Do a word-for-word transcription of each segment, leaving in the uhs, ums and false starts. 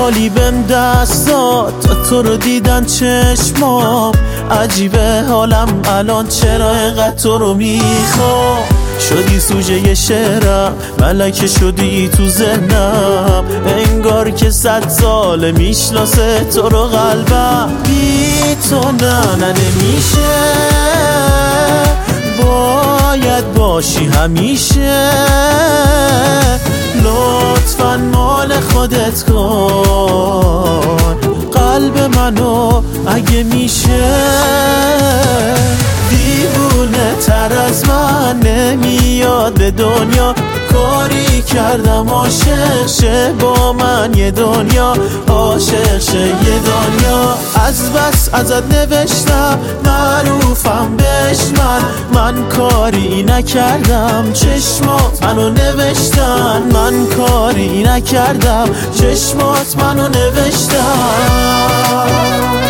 حالی بهم دست داد تا تو رو دیدن چشمام. عجیبه حالم الان چرا اینقدر تو رو میخوام. شدی سوژه یه شعرم، ملکه شدی تو ذهنم. انگار که صد ساله میشناسه تو رو قلبم. بی تو نه نه نمیشه، باید باشی همیشه. لطفاً مال خودت کن قلب منو اگه میشه. دیوونه تر از من نمیاد به دنیا، کاری کردم عاشق شه با من یه دنیا، عاشق شه یه دنیا. از بس ازت نوشتم معروفم بهش من، من کاری نکردم چشمات منو نوشتن. من کاری نکردم چشمات منو نوشتن.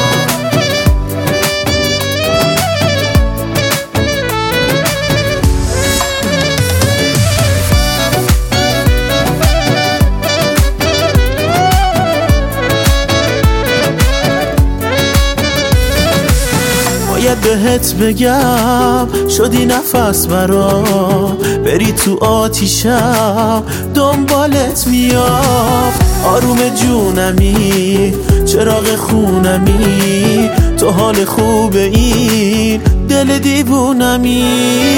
باید بهت بگم شدی نفس برام، بری تو آتیشم دنبالت میام. آروم جونمی چراغ خونمی، تو حال خوب این دل دیوونمی.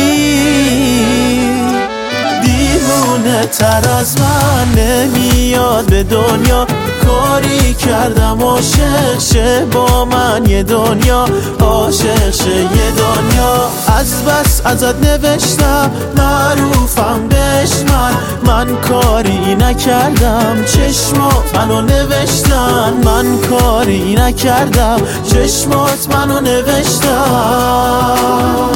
دیوونه تر از من نمیاد به دنیا، کاری کردم عاشق شه با من یه دنیا، عاشق شه یه دنیا. از بس ازت نوشتم معروفم بهش من، من کاری نکردم چشمات منو نوشتن. من کاری نکردم چشمات منو نوشتن.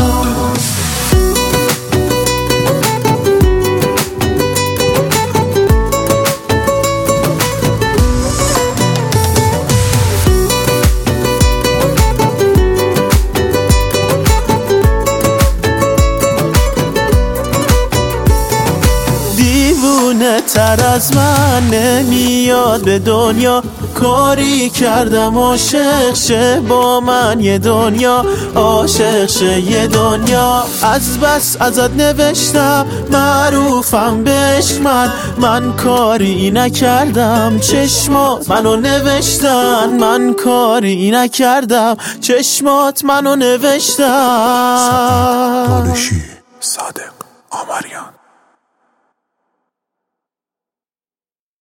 دیوونه تر از من نمیاد به دنیا، کاری کردم عاشق شه با من یه دنیا، عاشق شه یه دنیا. از بس ازت نوشتم معروفم بهش من، من کاری نکردم چشمات منو نوشتن. من کاری نکردم چشمات منو نوشتن. پادشی صادق آمریان.